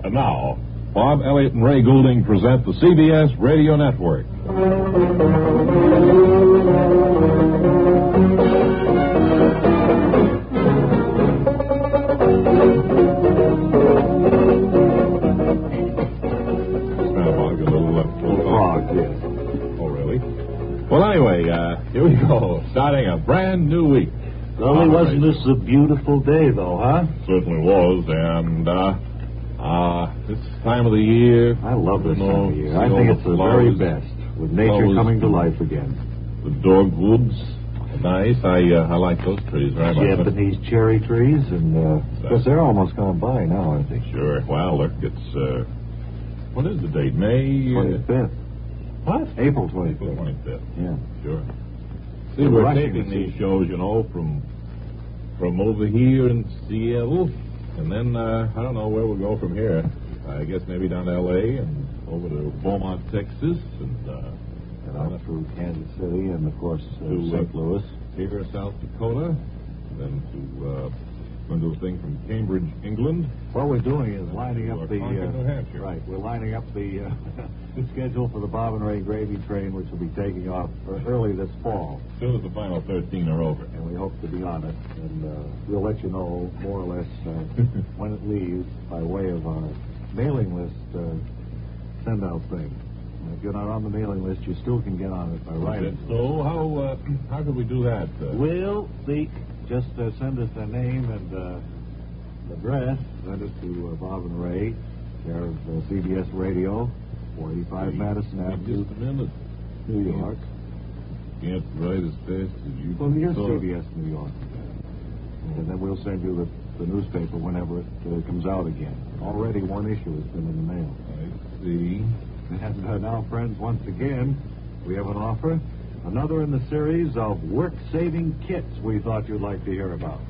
And now, Bob Elliott and Ray Goulding present the CBS Radio Network. Well, anyway, here we go, starting a brand new week. Only wasn't this a beautiful day, though, huh? Certainly was, and, this time of the year... I love this time of year. I think it's the very best, with nature coming to life again. The dogwoods, nice. I like those trees very much. Japanese cherry trees, and, because they're almost gone by now, aren't they? Sure. Well, look, it's, what is the date? May... 25th. What? April 25th. April 25th. Yeah. Sure. See, we're taping these shows, you know, from over here in Seattle, and then, I don't know where we'll go from here. I guess maybe down to L.A. and over to Beaumont, Texas, and out through Kansas City, and, of course, to St. Louis. Here, South Dakota, then to... Going to do a thing from Cambridge, England. What we're doing is lining up the... New Hampshire. Right, we're lining up the schedule for the Bob and Ray Gravy train, which will be taking off early this fall. As soon as the final 13 are over. And we hope to be on it, and we'll let you know more or less when it leaves by way of our mailing list send-out thing. And if you're not on the mailing list, you still can get on it by writing. So how can we do that? We'll see. Just send us their name and address. Send it to Bob and Ray, care of CBS Radio, 485 Madison Avenue, just a minute. New York. Can't write as fast as you Well, here's CBS New York. And then we'll send you the newspaper whenever it comes out again. Already one issue has been in the mail. I see. And now, friends, once again, we have an offer. Another in the series of work-saving kits we thought you'd like to hear about.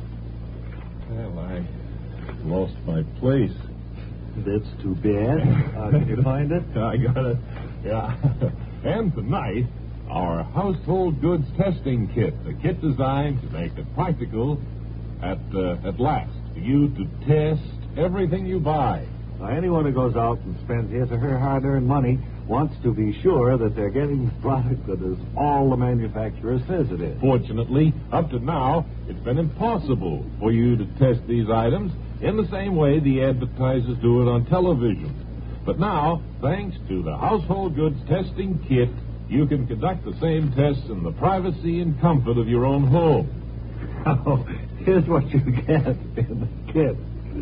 Well, I lost my place. That's too bad. Did you find it? I got it. Yeah. And tonight, our household goods testing kit. A kit designed to make it practical at last for you to test everything you buy. Now, anyone who goes out and spends his or her hard-earned money wants to be sure that they're getting the product that is all the manufacturer says it is. Fortunately, up to now, it's been impossible for you to test these items in the same way the advertisers do it on television. But now, thanks to the Household Goods Testing Kit, you can conduct the same tests in the privacy and comfort of your own home. Now, here's what you get in the kit.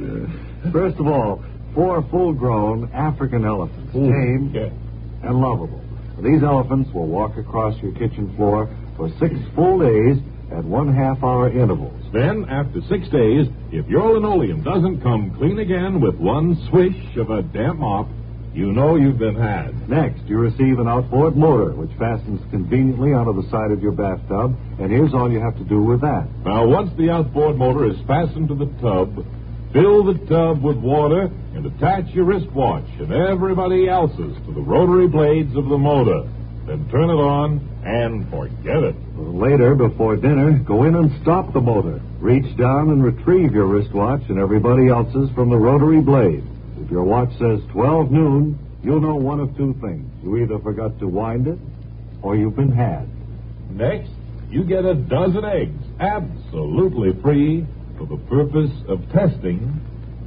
First of all, 4 full-grown African elephants, tame and lovable. These elephants will walk across your kitchen floor for 6 full days at 1/2-hour intervals. Then, after 6 days, if your linoleum doesn't come clean again with one swish of a damp mop, you know you've been had. Next, you receive an outboard motor, which fastens conveniently onto the side of your bathtub, and here's all you have to do with that. Now, once the outboard motor is fastened to the tub, fill the tub with water and attach your wristwatch and everybody else's to the rotary blades of the motor. Then turn it on and forget it. Later, before dinner, go in and stop the motor. Reach down and retrieve your wristwatch and everybody else's from the rotary blade. If your watch says 12 noon, you'll know one of 2 things. You either forgot to wind it or you've been had. Next, you get a dozen eggs, absolutely free, for the purpose of testing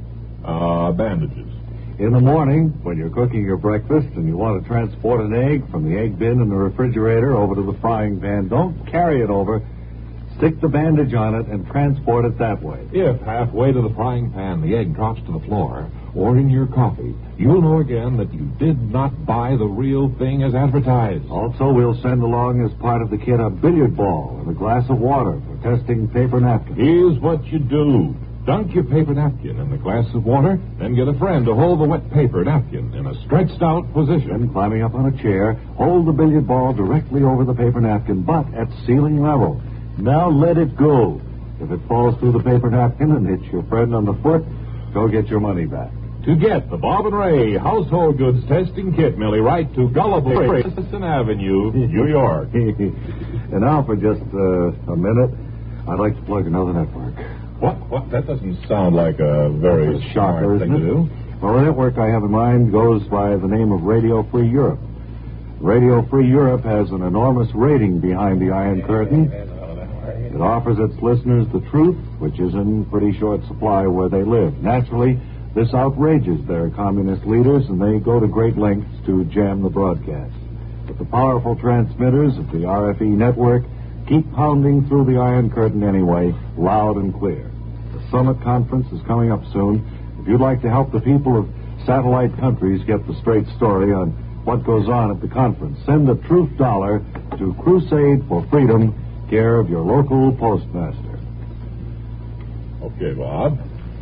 bandages. In the morning, when you're cooking your breakfast and you want to transport an egg from the egg bin in the refrigerator over to the frying pan, don't carry it over. Stick the bandage on it and transport it that way. If halfway to the frying pan the egg drops to the floor, or in your coffee, you'll know again that you did not buy the real thing as advertised. Also, we'll send along as part of the kit a billiard ball and a glass of water for testing paper napkins. Here's what you do. Dunk your paper napkin in the glass of water, then get a friend to hold the wet paper napkin in a stretched out position. Then, climbing up on a chair, hold the billiard ball directly over the paper napkin, but at ceiling level. Now let it go. If it falls through the paper napkin and hits your friend on the foot, go get your money back. To get the Bob and Ray Household Goods Testing Kit, Millie, write to Gullible Madison Avenue, New York. And now, for just a minute, I'd like to plug another network. What? That doesn't sound like a very smart thing to do. Well, the network I have in mind goes by the name of Radio Free Europe. Radio Free Europe has an enormous rating behind the Iron Curtain. It offers its listeners the truth, which is in pretty short supply where they live. Naturally, this outrages their communist leaders, and they go to great lengths to jam the broadcast. But the powerful transmitters of the RFE network keep pounding through the Iron Curtain anyway, loud and clear. The Summit Conference is coming up soon. If you'd like to help the people of satellite countries get the straight story on what goes on at the conference, send a truth dollar to Crusade for Freedom, care of your local postmaster. Okay, Bob.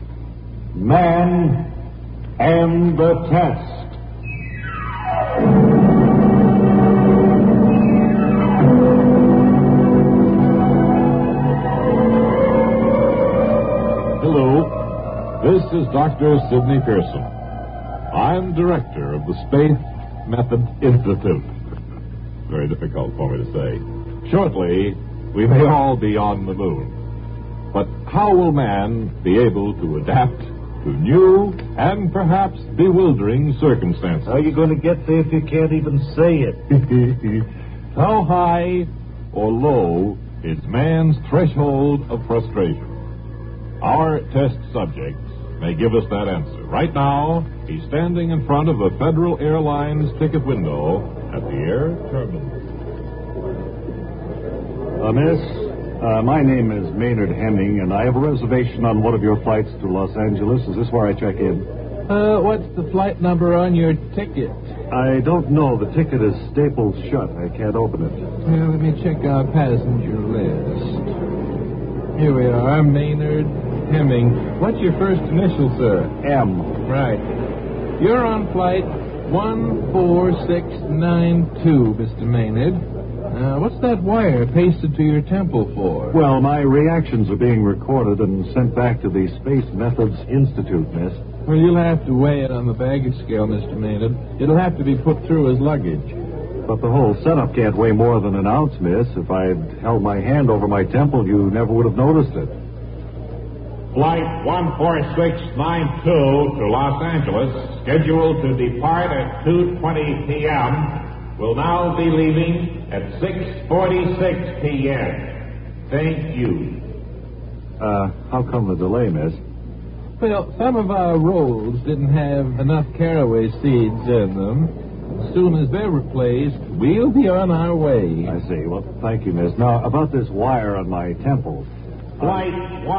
Man and the test. Hello, this is Dr. Sidney Pearson. I'm director of the Space Method Institute. Very difficult for me to say. Shortly, we may all be on the moon. But how will man be able to adapt to new and perhaps bewildering circumstances? How are you going to get there if you can't even say it? How high or low is man's threshold of frustration? Our test subject may give us that answer. Right now, he's standing in front of a Federal Airlines ticket window at the air terminal. Miss, my name is Maynard Hemming, and I have a reservation on one of your flights to Los Angeles. Is this where I check in? What's the flight number on your ticket? I don't know. The ticket is stapled shut. I can't open it. Well, let me check our passenger list. Here we are, Maynard Hemming. What's your first initial, sir? M. Right. You're on flight 14692, Mr. Maynard. What's that wire pasted to your temple for? Well, my reactions are being recorded and sent back to the Space Methods Institute, miss. Well, you'll have to weigh it on the baggage scale, Mr. Maynard. It'll have to be put through as luggage. But the whole setup can't weigh more than an ounce, miss. If I'd held my hand over my temple, you never would have noticed it. Flight 14692 to Los Angeles, scheduled to depart at 2:20 p.m., will now be leaving at 6:46 p.m. Thank you. How come the delay, miss? Well, some of our rolls didn't have enough caraway seeds in them. As soon as they're replaced, we'll be on our way. I see. Well, thank you, miss. Now, about this wire on my temple. Flight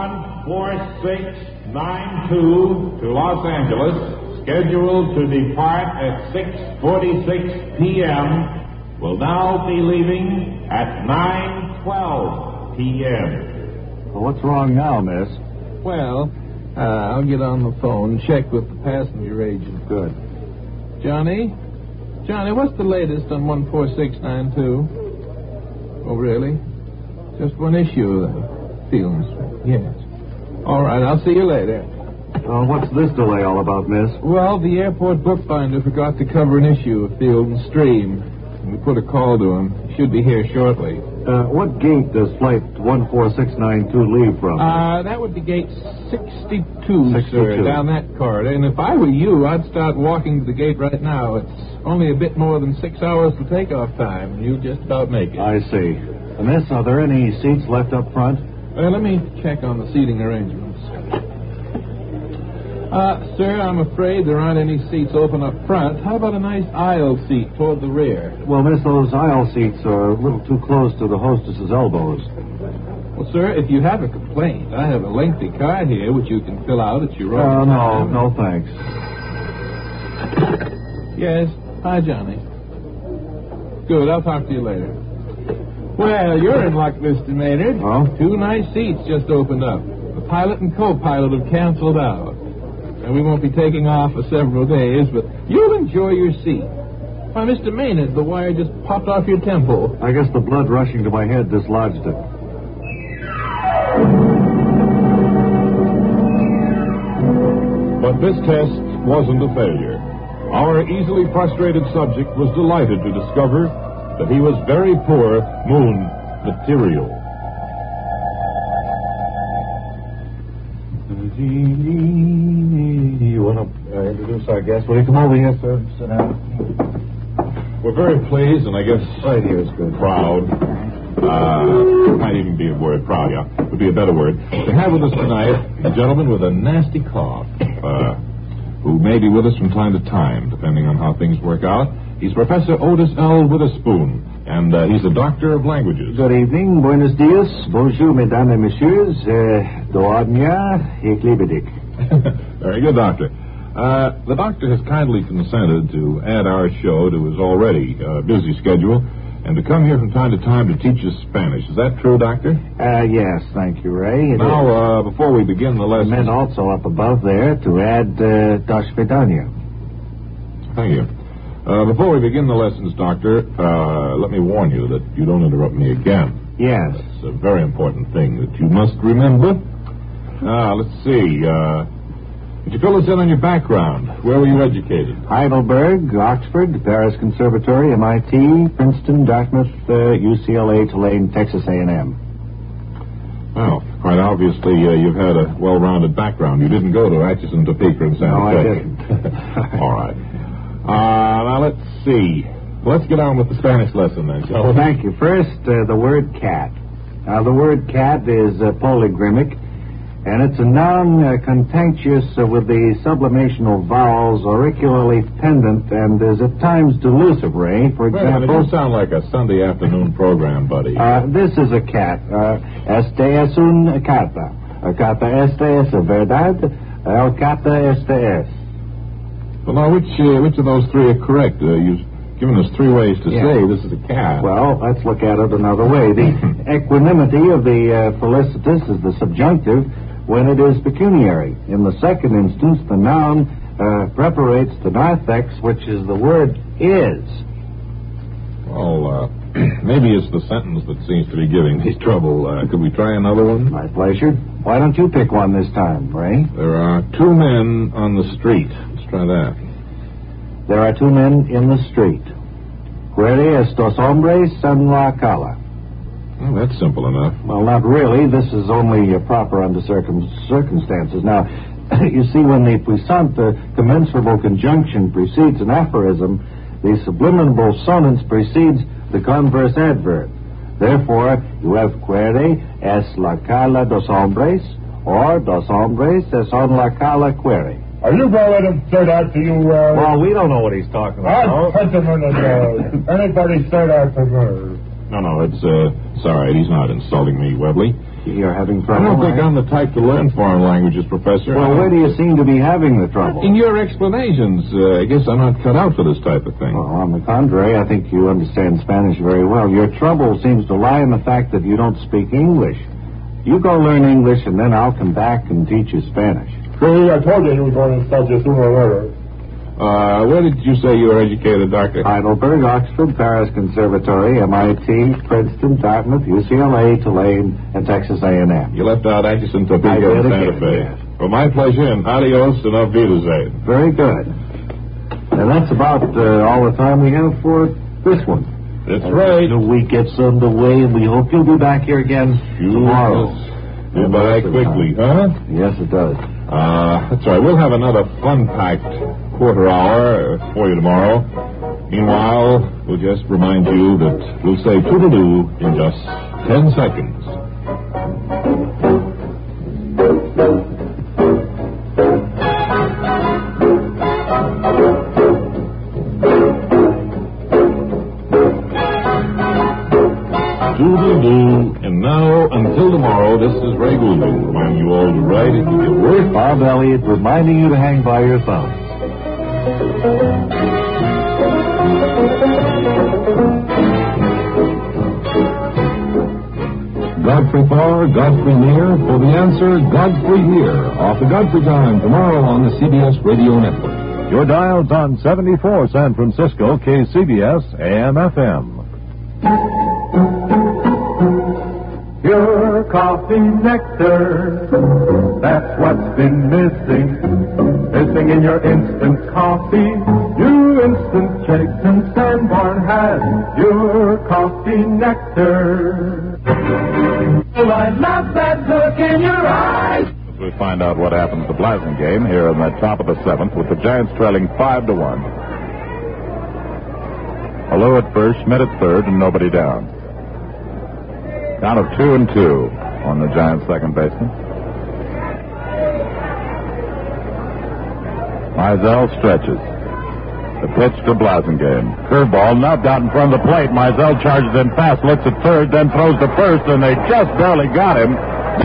14692 to Los Angeles, scheduled to depart at 6:46 p.m., will now be leaving at 9:12 p.m. Well, what's wrong now, miss? Well, I'll get on the phone and check with the passenger agent. Good. Johnny, what's the latest on 14692? Oh, really? Just one issue, Fields. Yes. All right, I'll see you later. What's this delay all about, miss? Well, the airport bookbinder forgot to cover an issue of Field and Stream. We put a call to him. He should be here shortly. What gate does flight 14692 leave from? That would be gate 62, sir, down that corridor. And if I were you, I'd start walking to the gate right now. It's only a bit more than 6 hours to takeoff time. You'll just about make it. I see. Miss, are there any seats left up front? Let me check on the seating arrangements. Sir, I'm afraid there aren't any seats open up front. How about a nice aisle seat toward the rear? Well, miss, those aisle seats are a little too close to the hostess's elbows. Well, sir, if you have a complaint, I have a lengthy card here which you can fill out at your own time. No, thanks. Yes. Hi, Johnny. Good, I'll talk to you later. Well, you're in luck, Mr. Maynard. Oh? 2 nice seats just opened up. The pilot and co-pilot have canceled out. And we won't be taking off for several days, but you'll enjoy your seat. Why, Mr. Maynard, the wire just popped off your temple. I guess the blood rushing to my head dislodged it. But this test wasn't a failure. Our easily frustrated subject was delighted to discover that he was very poor moon material. You want to introduce our guest? Will you come over here, sir? Sit down. We're very pleased, and I guess Right here is good. proud. Might even be a word, proud, yeah. Would be a better word. To have with us tonight a gentleman with a nasty cough, who may be with us from time to time, depending on how things work out. He's Professor Otis L. Witherspoon, and he's a doctor of languages. Good evening. Buenos dias. Bonjour, mesdames et messieurs. Doadnia Eklibedik. Very good, Doctor. The doctor has kindly consented to add our show to his already busy schedule and to come here from time to time to teach us Spanish. Is that true, Doctor? Yes, thank you, Ray. It Now, before we begin the lesson... meant also up above there to add Dosh Vedanya. Thank you. Before we begin the lessons, Doctor, let me warn you that you don't interrupt me again. Yes. It's a very important thing that you must remember. Let's see. Would you fill us in on your background? Where were you educated? Heidelberg, Oxford, Paris Conservatory, MIT, Princeton, Dartmouth, UCLA, Tulane, Texas A&M. Well, quite obviously, you've had a well-rounded background. You didn't go to Atchison, Topeka, and Santa Fe. No, I didn't. All right. Now, let's see. Let's get on with the Spanish lesson, then, shall we? Thank you. First, the word cat. Now, the word cat is polygrymic, and it's a noun contentious with the sublimational vowels auricularly pendant and is at times delusive, Ray. For example... It sound like a Sunday afternoon program, buddy. This is a cat. Este es un cata. Cata este es verdad. El cata este es. Well, now, which of those three are correct? You've given us three ways to say this is a cat. Well, let's look at it another way. The equanimity of the felicitous is the subjunctive when it is pecuniary. In the second instance, the noun preparates the narthex, which is the word is. Well, maybe it's the sentence that seems to be giving me trouble. Could we try another one? My pleasure. Why don't you pick one this time, Ray? There are two men on the street. Let's try that. There are two men in the street. Quiere estos hombres en la calle. Well, that's simple enough. Well, not really. This is only proper under circumstances. Now, you see, when the puissant commensurable conjunction precedes an aphorism, the subliminal sonance precedes the converse adverb. Therefore, you have quiere es la cala dos hombres, or dos hombres es on la cala quiere. Are you going to let him say that to you? Well, we don't know what he's talking about. I'll put him in the Anybody say that to me? No, it's all right. He's not insulting me, Webley. You're having I trouble? don't think I'm the type to learn foreign languages, Professor. Well, where do you seem to be having the trouble? In your explanations, I guess I'm not cut out for this type of thing. Well, on the contrary, I think you understand Spanish very well. Your trouble seems to lie in the fact that you don't speak English. You go learn English, and then I'll come back and teach you Spanish. See, I told you he was going to insult you sooner or later. Where did you say you were educated, Doctor? Heidelberg, Oxford, Paris Conservatory, MIT, Princeton, Dartmouth, UCLA, Tulane, and Texas A&M. You left out Atchison, Topeka, I did and Santa again, Fe. yes. Well, my pleasure, and adios and auf Wiedersehen. Very good. And that's about all the time we have for this one. That's right. The week gets underway, and we hope you'll be back here again tomorrow. Goodbye quickly, huh? Yes, it does. That's right. We'll have another fun-packed quarter hour for you tomorrow. Meanwhile, we'll just remind you that we'll say toodaloo in just 10 seconds. Toodaloo. And now, until tomorrow, this is Ray Goulding reminding you all to write if you get work. Bob Elliott reminding you to hang by your thumbs. Godfrey far, Godfrey near. For the answer, Godfrey here. Off the Godfrey time tomorrow on the CBS Radio Network. Your dial's on 74 San Francisco, KCBS, AM/FM. Pure coffee nectar, that's what's been missing. Missing in your instant coffee. New instant shakes and Sanborn has your coffee nectar. Oh, I love that look in your eyes. With find out what happened to the Blasingame here in the top of the 7th with the Giants trailing 5-1. Alou at first, Schmidt at third, and nobody down. Count of 2-2 on the Giants' second baseman. Mizell stretches. The pitch to Blasingame. Curveball knocked out in front of the plate. Mizell charges in fast, looks at third, then throws to first, and they just barely got him.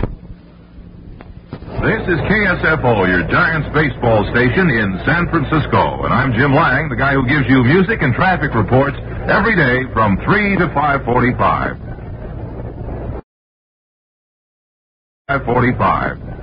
This is KSFO, your Giants baseball station in San Francisco. And I'm Jim Lang, the guy who gives you music and traffic reports every day from 3 to 5:45. 5:45.